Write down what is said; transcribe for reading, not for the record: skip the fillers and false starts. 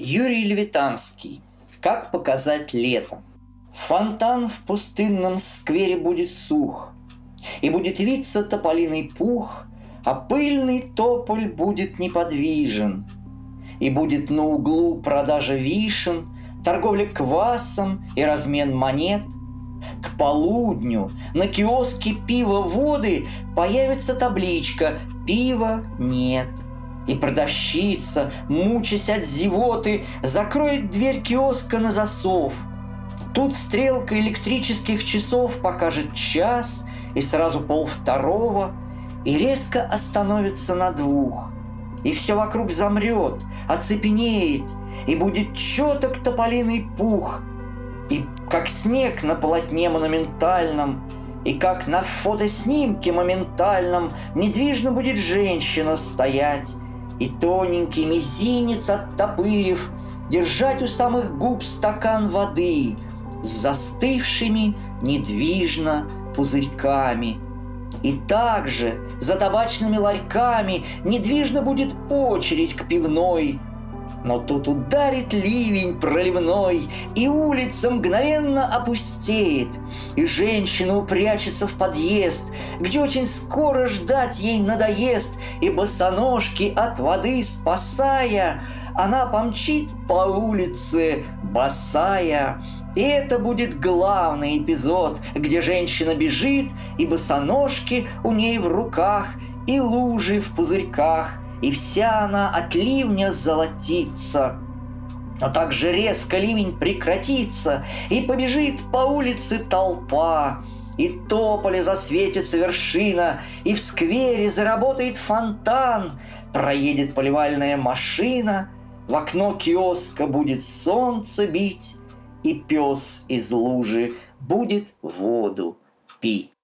Юрий Левитанский. Как показать лето? Фонтан в пустынном сквере будет сух, и будет виться тополиный пух, а пыльный тополь будет неподвижен. И будет на углу продажа вишен, торговля квасом и размен монет. К полудню на киоске пива-воды появится табличка «Пива нет». И продавщица, мучаясь от зевоты, закроет дверь киоска на засов. Тут стрелка электрических часов покажет час, и сразу 1:30, и резко остановится на 2. И все вокруг замрет, оцепенеет, и будет чёток тополиный пух. И как снег на полотне монументальном, и как на фотоснимке моментальном недвижно будет женщина стоять, и тоненький мизинец оттопырив, держать у самых губ стакан воды с застывшими недвижно пузырьками. И также за табачными ларьками недвижно будет очередь к пивной. Но тут ударит ливень проливной, и улица мгновенно опустеет, и женщина упрячется в подъезд, где очень скоро ждать ей надоест, и босоножки от воды спасая, она помчит по улице босая. И это будет главный эпизод, где женщина бежит, и босоножки у ней в руках, и лужи в пузырьках, и вся она от ливня золотится. Но так же резко ливень прекратится, и побежит по улице толпа, и тополя засветится вершина, и в сквере заработает фонтан, проедет поливальная машина, в окно киоска будет солнце бить, и пес из лужи будет воду пить.